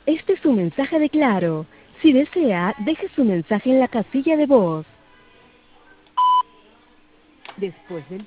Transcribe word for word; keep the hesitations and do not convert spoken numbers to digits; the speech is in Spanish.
Este es un mensaje de Claro. Si desea, deje su mensaje en la casilla de voz. Después del